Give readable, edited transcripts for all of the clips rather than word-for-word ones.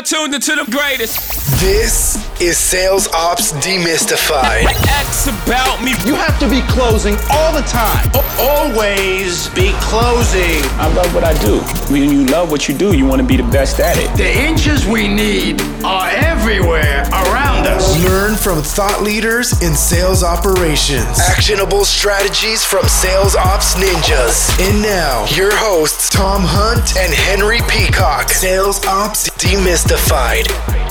tuned into the greatest. This is Sales Ops Demystified. X about me. You have to be closing all the time. Always be closing. I love what I do. When you love what you do, you want to be the best at it. The inches we need are everywhere around us. Learn from thought leaders in sales operations. Actionable strategies from Sales Ops Ninjas. And now, your hosts, Tom Hunt and Henry Peacock. Sales Ops Demystified.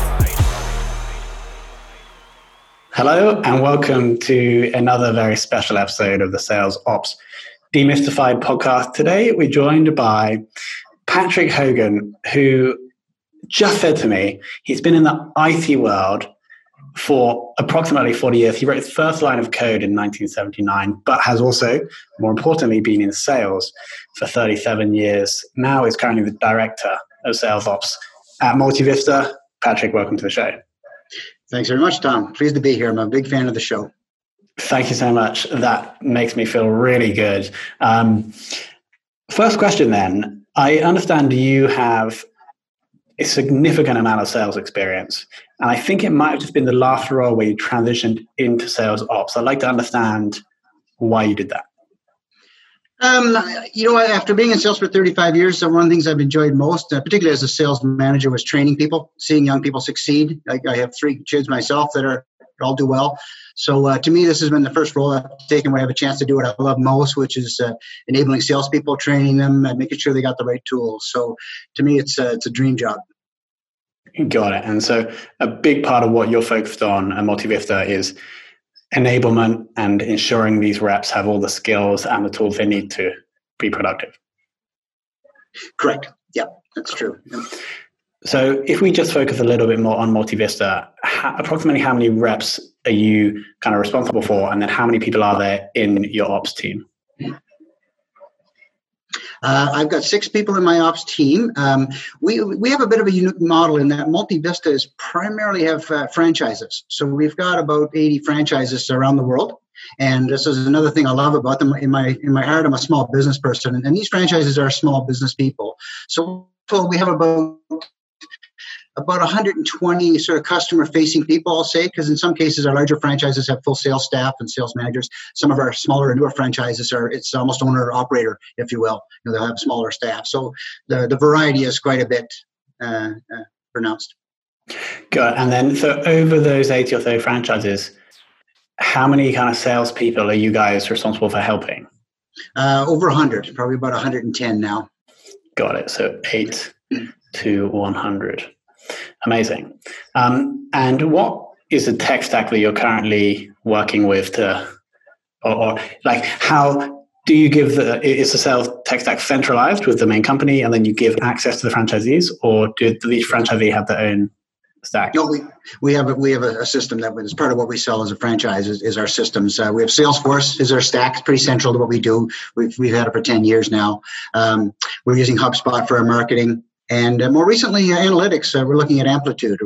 Hello and welcome to another very special episode of the Sales Ops Demystified podcast. Today we're joined by Patrick Hogan, who just said to me he's been in the IT world for approximately 40 years. He wrote his first line of code in 1979, but has also, more importantly, been in sales for 37 years. Now is currently the director of Sales Ops at Multivista. Patrick, welcome to the show. Thanks very much, Tom. Pleased to be here. I'm a big fan of the show. Thank you so much. That makes me feel really good. First question then. I understand you have a significant amount of sales experience, and I think it might have just been the last role where you transitioned into sales ops. I'd like to understand why you did that. After being in sales for 35 years, one of the things I've enjoyed most, particularly as a sales manager, was training people, seeing young people succeed. I have 3 kids myself that all do well. So to me, this has been the first role I've taken where I have a chance to do what I love most, which is enabling salespeople, training them, and making sure they got the right tools. So to me, it's a dream job. Got it. And so a big part of what you're focused on at Multivista is enablement and ensuring these reps have all the skills and the tools they need to be productive. Correct. Yeah, that's true. Yeah. So if we just focus a little bit more on Multivista, approximately how many reps are you kind of responsible for? And then how many people are there in your ops team? I've got 6 people in my ops team. We have a bit of a unique model in that Multivista is primarily have franchises. So we've got about 80 franchises around the world. And this is another thing I love about them. In my heart, I'm a small business person, and these franchises are small business people. So we have about 120 sort of customer-facing people, I'll say, because in some cases our larger franchises have full sales staff and sales managers. Some of our smaller and newer franchises it's almost owner-operator, if you will. They'll have smaller staff. So the variety is quite a bit pronounced. Good. And then, so over those 80 or so franchises, how many kind of salespeople are you guys responsible for helping? Over 100, probably about 110 now. Got it. So 8 to 100. Amazing. And what is the tech stack that you're currently working with or like how do you give is the sales tech stack centralized with the main company and then you give access to the franchisees, or do each franchisee have their own stack? No, we have a system that is part of what we sell as a franchise is our systems. We have Salesforce is our stack. It's pretty central to what we do. We've had it for 10 years now. We're using HubSpot for our marketing. And more recently, analytics. We're looking at Amplitude.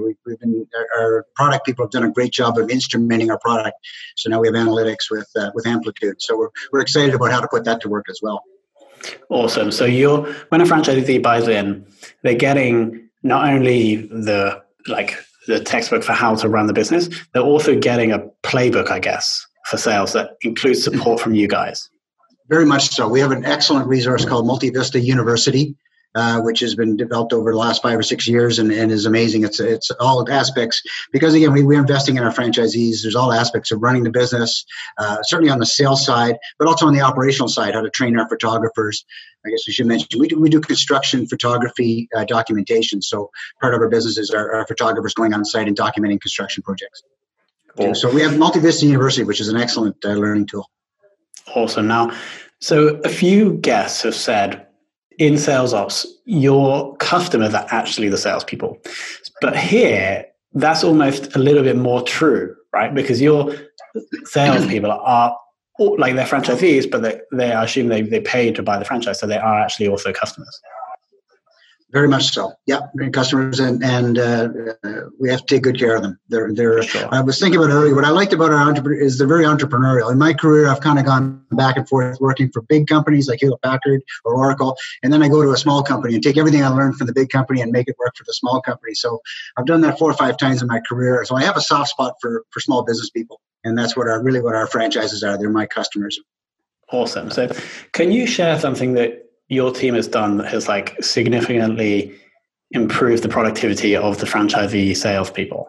Our product people have done a great job of instrumenting our product. So now we have analytics with Amplitude. So we're excited about how to put that to work as well. Awesome. So when a franchisee buys in, they're getting not only the textbook for how to run the business, they're also getting a playbook, I guess, for sales that includes support from you guys. Very much so. We have an excellent resource called Multivista University, which has been developed over the last 5 or 6 years and is amazing. It's all aspects, because again, we're investing in our franchisees. There's all aspects of running the business, certainly on the sales side, but also on the operational side, how to train our photographers. I guess we should mention, we do construction photography documentation. So part of our business is our photographers going on site and documenting construction projects. Cool. So we have Multivista University, which is an excellent learning tool. Awesome. Now, so a few guests have said, in sales ops, your customers are actually the salespeople. But here, that's almost a little bit more true, right? Because your salespeople are like they're franchisees, but they I assume they pay to buy the franchise, so they are actually also customers. Very much so. Yeah, customers, and we have to take good care of them. They're. Sure. I was thinking about it earlier. What I liked about our entrepreneur is they're very entrepreneurial. In my career, I've kind of gone back and forth working for big companies like Hewlett Packard or Oracle, and then I go to a small company and take everything I learned from the big company and make it work for the small company. So I've done that 4 or 5 times in my career. So I have a soft spot for small business people, and that's what our franchises are. They're my customers. Awesome. So can you share something that your team has done that has significantly improved the productivity of the franchisee salespeople?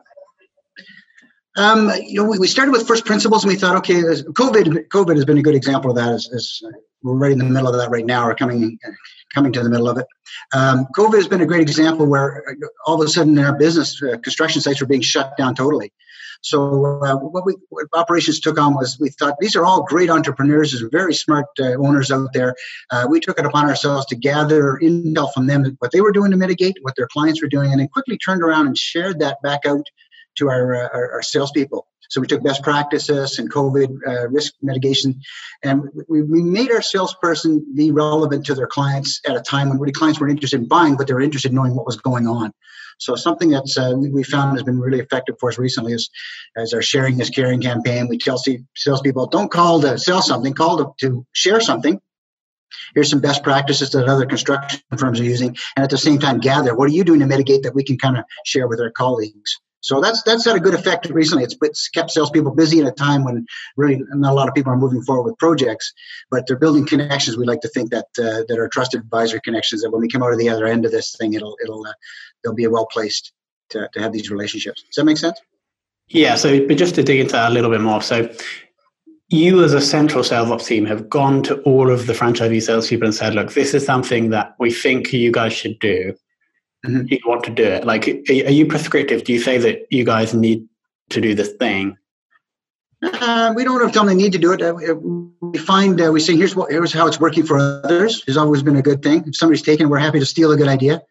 We started with first principles, and we thought, okay, COVID has been a good example of that. As we're right in the middle of that right now, or coming to the middle of it. COVID has been a great example where all of a sudden in our business, construction sites were being shut down totally. So what operations took on was, we thought these are all great entrepreneurs, there's very smart owners out there. We took it upon ourselves to gather intel from them, what they were doing to mitigate, what their clients were doing, and then quickly turned around and shared that back out to our salespeople. So we took best practices and COVID risk mitigation, and we made our salesperson be relevant to their clients at a time when really clients weren't interested in buying, but they were interested in knowing what was going on. So something that's we found has been really effective for us recently is our Sharing is Caring campaign. We tell salespeople, don't call to sell something, call to share something. Here's some best practices that other construction firms are using, and at the same time gather, what are you doing to mitigate that we can kind of share with our colleagues? So that's had a good effect recently. It's kept salespeople busy at a time when really not a lot of people are moving forward with projects, but they're building connections. We like to think that are trusted advisory connections, that when we come out of the other end of this thing, they'll be well placed to have these relationships. Does that make sense? Yeah. So, but just to dig into that a little bit more, so you as a central sales ops team have gone to all of the franchisee salespeople and said, look, this is something that we think you guys should do. Mm-hmm. You want to do it. Are you prescriptive? Do you say that you guys need to do this thing? We don't have to tell them they need to do it. We say, here's how it's working for others. It's always been a good thing. If somebody's taken it, we're happy to steal a good idea.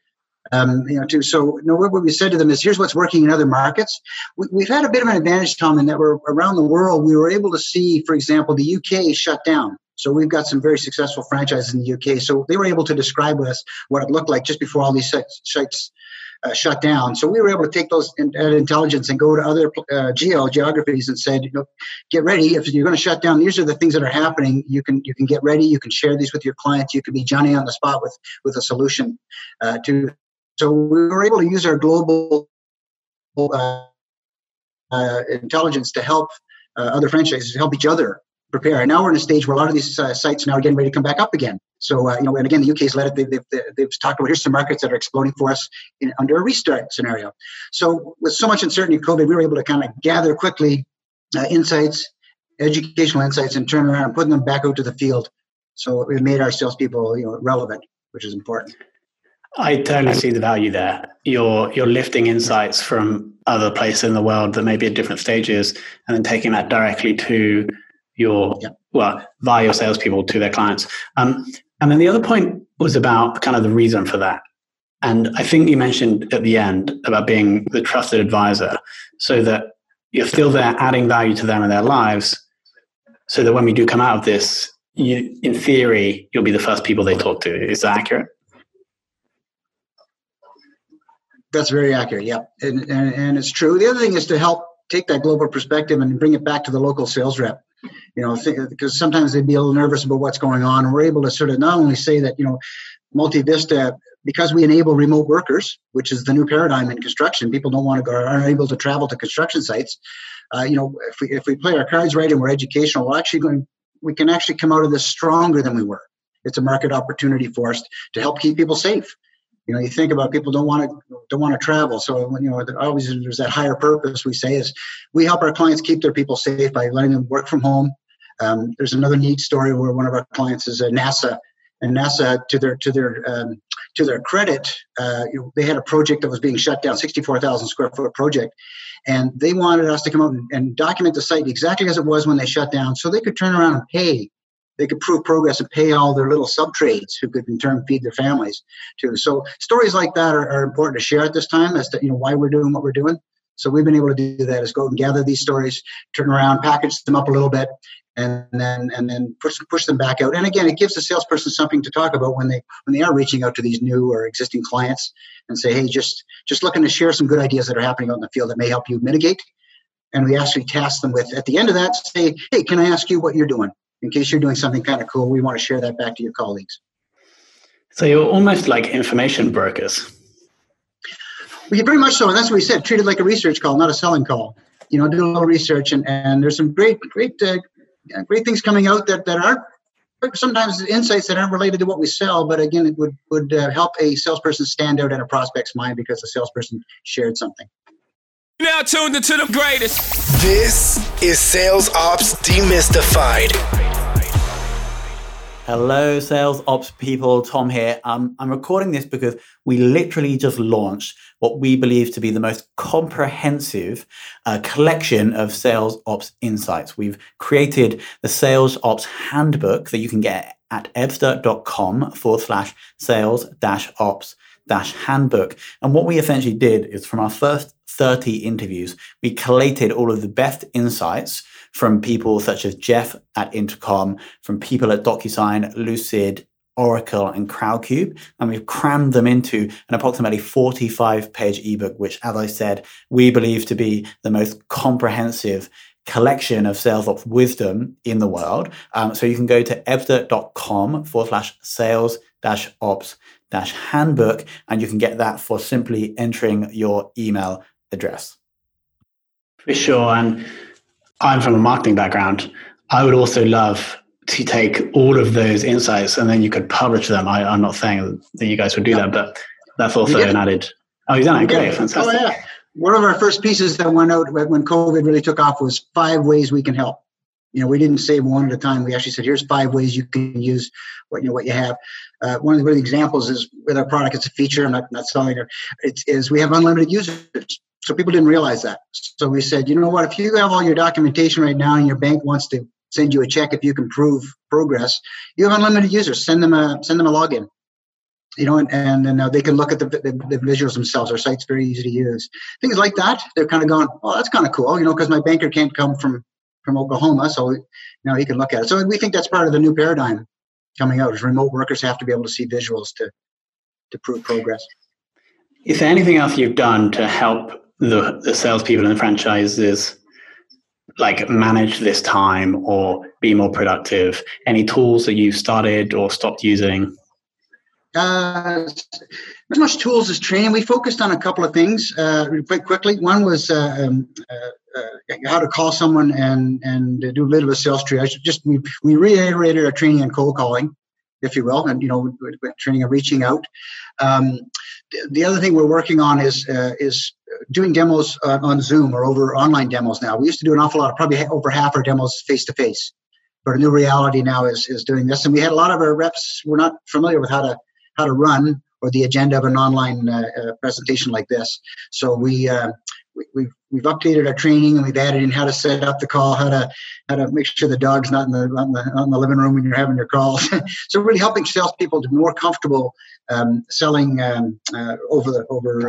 What we said to them is, here's what's working in other markets. We've had a bit of an advantage, Tom, in that we're around the world. We were able to see, for example, the UK shut down. So we've got some very successful franchises in the UK. So they were able to describe with us what it looked like just before all these sites shut down. So we were able to take those intelligence and go to other geographies and said, get ready. If you're going to shut down, these are the things that are happening. You can get ready. You can share these with your clients. You can be Johnny on the spot with a solution So we were able to use our global intelligence to help other franchises, to help each other prepare. And now we're in a stage where a lot of these sites now are getting ready to come back up again. So, and again, the UK's led it. They've talked about, here's some markets that are exploding for us under a restart scenario. So with so much uncertainty in COVID, we were able to kind of gather quickly insights, educational insights, and turn around and put them back out to the field. So it made our salespeople, relevant, which is important. I totally see the value there. You're lifting insights from other places in the world that may be at different stages, and then taking that directly to via your salespeople to their clients. And then the other point was about kind of the reason for that. And I think you mentioned at the end about being the trusted advisor, so that you're still there adding value to them and their lives, so that when we do come out of this, in theory, you'll be the first people they talk to. Is that accurate? That's very accurate. Yeah. And it's true. The other thing is to help take that global perspective and bring it back to the local sales rep, because sometimes they'd be a little nervous about what's going on. And we're able to sort of not only say that, Multivista, because we enable remote workers, which is the new paradigm in construction, people don't want to go, aren't able to travel to construction sites. If we play our cards right and we're educational, we can actually come out of this stronger than we were. It's a market opportunity for us to help keep people safe. You think about people don't want to travel. So always there's that higher purpose we say is we help our clients keep their people safe by letting them work from home. There's another neat story where one of our clients is NASA, and NASA to their credit, they had a project that was being shut down, 64,000 square foot project, and they wanted us to come out and document the site exactly as it was when they shut down, so they could turn around and pay. They could prove progress and pay all their little sub-trades who could in turn feed their families too. So stories like that are important to share at this time as to why we're doing what we're doing. So we've been able to do that, is go and gather these stories, turn around, package them up a little bit, and then push them back out. And again, it gives the salesperson something to talk about when they are reaching out to these new or existing clients and say, hey, just looking to share some good ideas that are happening out in the field that may help you mitigate. And we actually task them with, at the end of that, say, hey, can I ask you what you're doing? In case you're doing something kind of cool, we want to share that back to your colleagues. So you're almost like information brokers. Well, pretty much so, and that's what we said. Treat it like a research call, not a selling call. Do a little research, and there's some great things coming out that aren't sometimes insights that aren't related to what we sell, but again, it would help a salesperson stand out in a prospect's mind because the salesperson shared something. Now tuned into the greatest. This is Sales Ops Demystified. Hello, Sales Ops people. Tom here. I'm recording this because we literally just launched what we believe to be the most comprehensive collection of Sales Ops insights. We've created the Sales Ops Handbook that you can get at ebsta.com/sales-ops-handbook. And what we essentially did is, from our first 30 interviews, we collated all of the best insights from people such as Jeff at Intercom, from people at DocuSign, Lucid, Oracle, and Crowdcube, and we've crammed them into an approximately 45-page ebook, which, as I said, we believe to be the most comprehensive collection of sales ops wisdom in the world. So you can go to ebsta.com/sales-ops-handbook, and you can get that for simply entering your email address. For sure. And I'm from a marketing background. I would also love to take all of those insights and then you could publish them. I'm not saying that you guys would do that, but that's also an added. Oh, you've done it. Great. Fantastic. Oh, yeah. One of our first pieces that went out when COVID really took off was 5 ways we can help. We didn't say one at a time. We actually said, here's 5 ways you can use what you have. One of the examples is with our product, it's a feature. I'm not selling it. Is we have unlimited users. So people didn't realize that. So we said, you know what, if you have all your documentation right now and your bank wants to send you a check if you can prove progress, you have unlimited users. Send them a login. And then they can look at the visuals themselves. Our site's very easy to use. Things like that, they're kind of going, oh, that's kind of cool, because my banker can't come from Oklahoma, so now he can look at it. So we think that's part of the new paradigm coming out, is remote workers have to be able to see visuals to prove progress. Is there anything else you've done to help the salespeople and the franchises like manage this time or be more productive? Any tools that you've started or stopped using? As much tools as training. We focused on a couple of things quite quickly. One was how to call someone and do a little bit of sales triage. We reiterated our training on cold calling, if you will, and training on reaching out. The other thing we're working on is doing demos on Zoom or over online demos now. We used to do an awful lot, probably over half our demos face-to-face. But a new reality now is doing this. And we had a lot of our reps were not familiar with how to run or the agenda of an online presentation like this. So we've updated our training, and we've added in how to set up the call, how to make sure the dog's not on the living room when you're having your calls. So really helping salespeople to be more comfortable selling over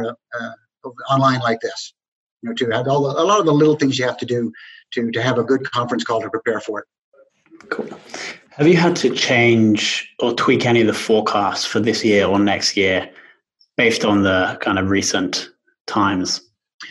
online like this. To have a lot of the little things you have to do to have a good conference call to prepare for it. Cool. Have you had to change or tweak any of the forecasts for this year or next year based on the kind of recent times?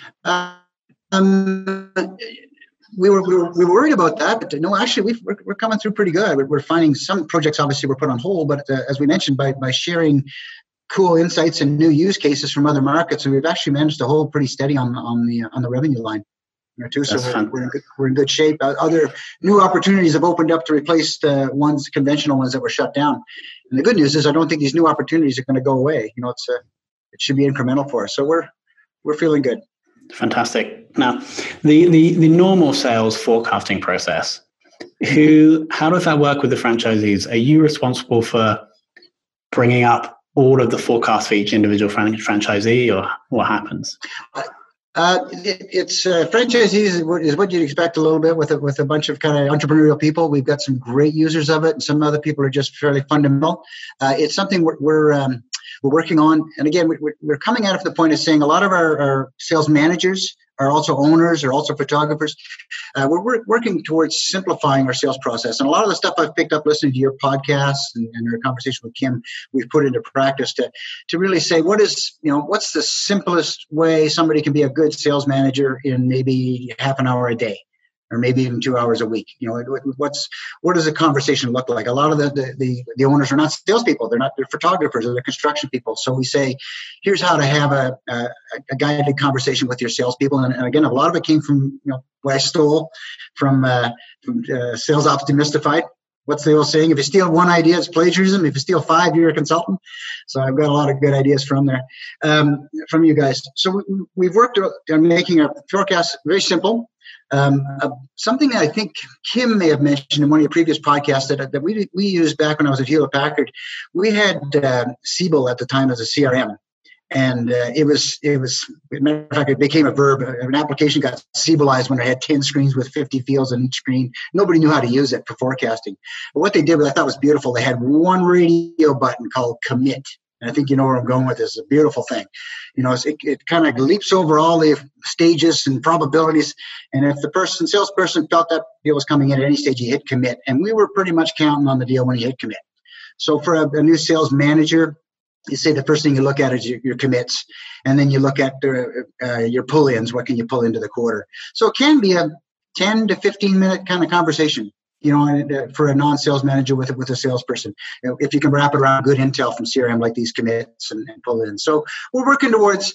We were worried about that, but no, actually we're coming through pretty good. We're finding some projects obviously were put on hold, but as we mentioned, by sharing cool insights and new use cases from other markets, and we've actually managed to hold pretty steady on the revenue line. Too, so we're in good shape. Other new opportunities have opened up to replace the conventional ones that were shut down. And the good news is, I don't think these new opportunities are going to go away. It should be incremental for us. So we're feeling good. Fantastic. Now, the normal sales forecasting process. How does that work with the franchisees? Are you responsible for bringing up all of the forecasts for each individual franchisee, or what happens? It's franchisees is what you'd expect a little bit with a bunch of kind of entrepreneurial people. We've got some great users of it, and some other people are just fairly fundamental. It's something we're working on, and again, we're coming at it from the point of saying a lot of our sales managers are also owners, are also photographers. We're working towards simplifying our sales process. And a lot of the stuff I've picked up listening to your podcasts and our conversation with Kim, we've put into practice to really say, what's the simplest way somebody can be a good sales manager in maybe half an hour a day, or maybe even 2 hours a week. What does a conversation look like? A lot of the owners are not salespeople. They're photographers, or they're construction people. So we say, here's how to have a guided conversation with your salespeople. And again, a lot of it came from, what I stole from Sales Ops Demystified. What's the old saying? If you steal one idea, it's plagiarism. If you steal 5, you're a consultant. So I've got a lot of good ideas from there, from you guys. So we've worked on making our forecast very simple. Something that I think Kim may have mentioned in one of your previous podcasts that we used back when I was at Hewlett Packard. We had Siebel at the time as a CRM, and it was matter of fact, it became a verb. An application got Siebelized when it had 10 screens with 50 fields on each screen. Nobody knew how to use it for forecasting. But what they did, I thought was beautiful. They had one radio button called commit. And I think you know where I'm going with this. It's a beautiful thing. It kind of leaps over all the stages and probabilities. And if the salesperson felt that deal was coming in at any stage, he hit commit. And we were pretty much counting on the deal when he hit commit. So for a new sales manager, you say the first thing you look at is your commits. And then you look at your pull-ins. What can you pull into the quarter? So it can be a 10 to 15 minute kind of conversation. For a non-sales manager with a salesperson, if you can wrap it around good intel from CRM like these commits and pull in. So we're working towards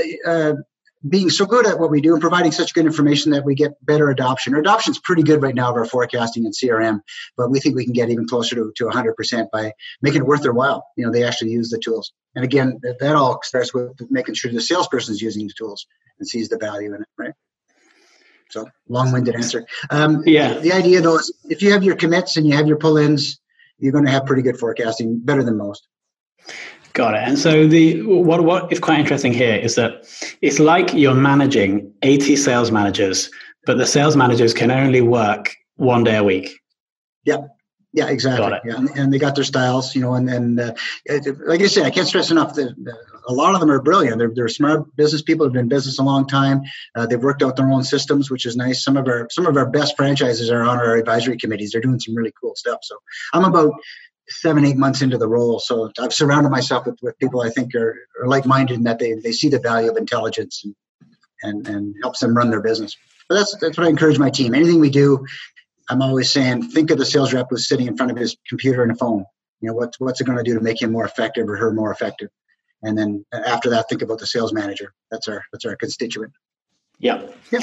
being so good at what we do and providing such good information that we get better adoption. Our adoption is pretty good right now of our forecasting and CRM, but we think we can get even closer to 100% by making it worth their while. They actually use the tools. And again, that all starts with making sure the salesperson is using the tools and sees the value in it, right? So long-winded answer. The idea though is if you have your commits and you have your pull-ins, you're going to have pretty good forecasting, better than most. Got it. And so what is quite interesting here is that it's like you're managing 80 sales managers, but the sales managers can only work 1 day a week. Yeah, exactly. Yeah, and they got their styles, and like I said, I can't stress enough that a lot of them are brilliant. They're smart business people, have been in business a long time. They've worked out their own systems, which is nice. Some of our best franchises are on our advisory committees. They're doing some really cool stuff. So I'm about 7-8 months into the role. So I've surrounded myself with people I think are like-minded in that they see the value of intelligence and helps them run their business. But that's what I encourage my team. Anything we do, I'm always saying, think of the sales rep who's sitting in front of his computer and a phone. What's it going to do to make him more effective or her more effective? And then after that, think about the sales manager. That's our constituent. Yeah.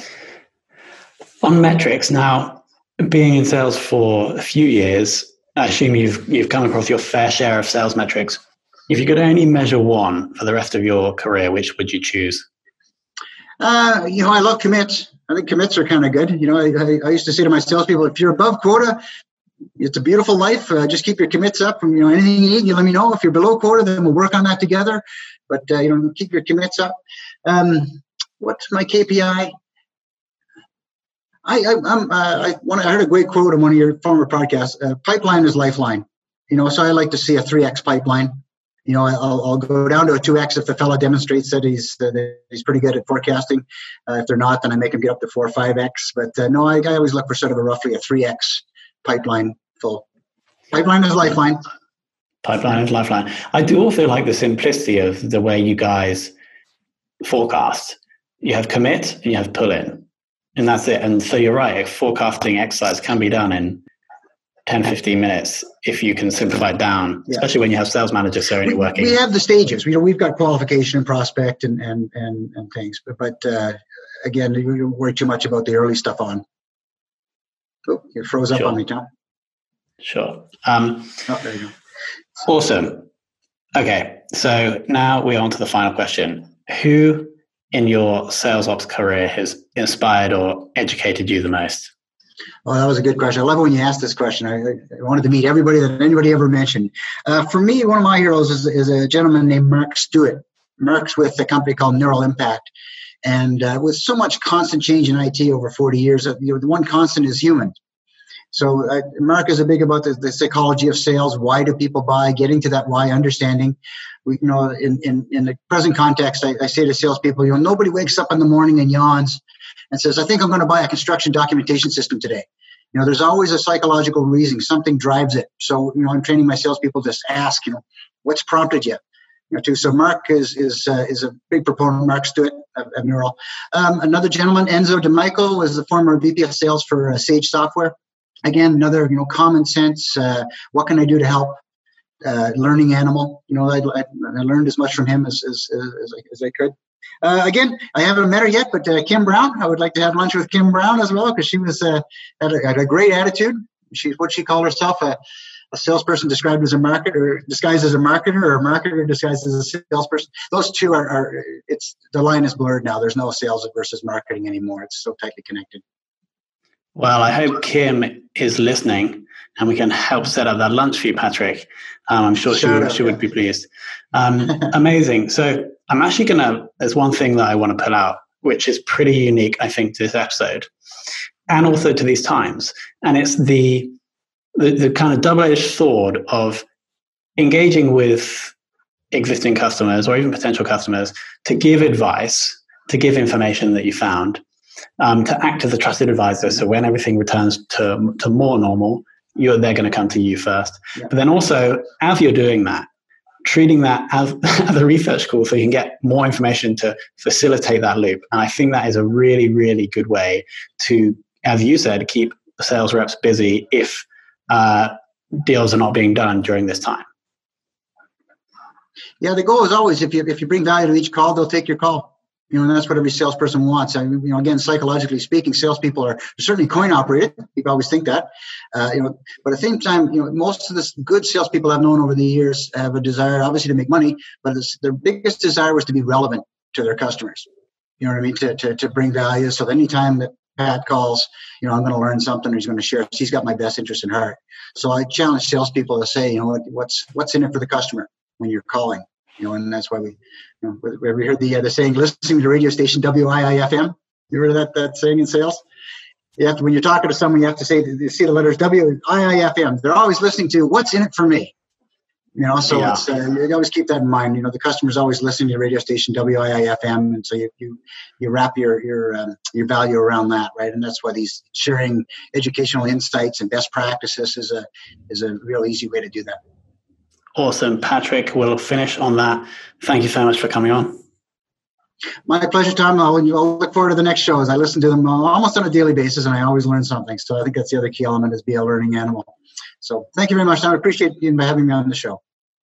On metrics, now, being in sales for a few years, I assume you've come across your fair share of sales metrics. If you could only measure one for the rest of your career, which would you choose? I love commits. I think commits are kind of good. I used to say to my salespeople, if you're above quota, it's a beautiful life. Just keep your commits up. And, anything you need, you let me know. If you're below quota, then we'll work on that together. But, keep your commits up. What's my KPI? I heard a great quote on one of your former podcasts. Pipeline is lifeline. So I like to see a 3x pipeline. I'll go down to a 2x if the fellow demonstrates that he's pretty good at forecasting. If they're not, then I make him get up to 4 or 5x. But no, I always look for sort of roughly a 3x pipeline full. Pipeline is lifeline. Pipeline is lifeline. I do also like the simplicity of the way you guys forecast. You have commit and you have pull in, and that's it. And so you're right. A forecasting exercise can be done in 10, 15 minutes if you can simplify it down, especially when you have sales managers who are only working. We have the stages. We've got qualification and prospect and things. But again, you don't worry too much about the early stuff on. Oh, you froze up on me, Tom. Sure. There you go. Awesome. Okay, so now we're on to the final question. Who in your sales ops career has inspired or educated you the most? Oh, that was a good question. I love it when you ask this question. I wanted to meet everybody that anybody ever mentioned. For me, one of my heroes is a gentleman named Mark Stewart. Mark's with a company called Neural Impact. And with so much constant change in IT over 40 years, the one constant is human. So Mark is big about the psychology of sales. Why do people buy? Getting to that why, understanding. we, in the present context, I say to salespeople, nobody wakes up in the morning and yawns and says, I think I'm going to buy a construction documentation system today. There's always a psychological reason. Something drives it. So, I'm training my salespeople to ask, what's prompted you? So Mark is a big proponent. Mark Stewart of Neural. Another gentleman, Enzo DeMichael, was the former VP of sales for Sage Software. Again, another common sense. What can I do to help? Learning animal. I learned as much from him as I could. Again, I haven't met her yet, but Kim Brown. I would like to have lunch with Kim Brown as well, because she was had a great attitude. She's what she called herself, a salesperson disguised as a marketer, or a marketer disguised as a salesperson. Those two are the line is blurred now. There's no sales versus marketing anymore. It's so tightly connected. Well, I hope Kim is listening and we can help set up that lunch for you, Patrick. I'm sure she would be pleased. Amazing. So I'm actually there's one thing that I want to pull out, which is pretty unique, I think, to this episode and also to these times. And it's the kind of double-edged sword of engaging with existing customers or even potential customers to give advice, to give information that you found, to act as a trusted advisor. So when everything returns to more normal, they're going to come to you first. Yeah. But then also, as you're doing that, treating that as a research call so you can get more information to facilitate that loop. And I think that is a really, really good way to, as you said, keep sales reps busy if deals are not being done during this time. Yeah, the goal is always, if you bring value to each call, they'll take your call. And that's what every salesperson wants. Again, psychologically speaking, salespeople are certainly coin operated. People always think that. But at the same time, most of the good salespeople I've known over the years have a desire, obviously, to make money, but their biggest desire was to be relevant to their customers. You know what I mean? To bring value. So anytime that Pat calls, I'm going to learn something, or he's going to share. He's got my best interest in heart. So I challenge salespeople to say, what's in it for the customer when you're calling. And that's why we heard the saying, listening to the radio station WIIFM. You heard that saying in sales? You have to, when you're talking to someone, you have to say, you see the letters WIIFM. They're always listening to what's in it for me. So yeah. It's you always keep that in mind. The customer's always listening to your radio station WIIFM, and so you wrap your value around that, right? And that's why these sharing educational insights and best practices is a real easy way to do that. Awesome. Patrick, we'll finish on that. Thank you so much for coming on. My pleasure, Tom. I'll look forward to the next shows. I listen to them almost on a daily basis, and I always learn something. So I think that's the other key element, is be a learning animal. So thank you very much, Tom. I appreciate you having me on the show.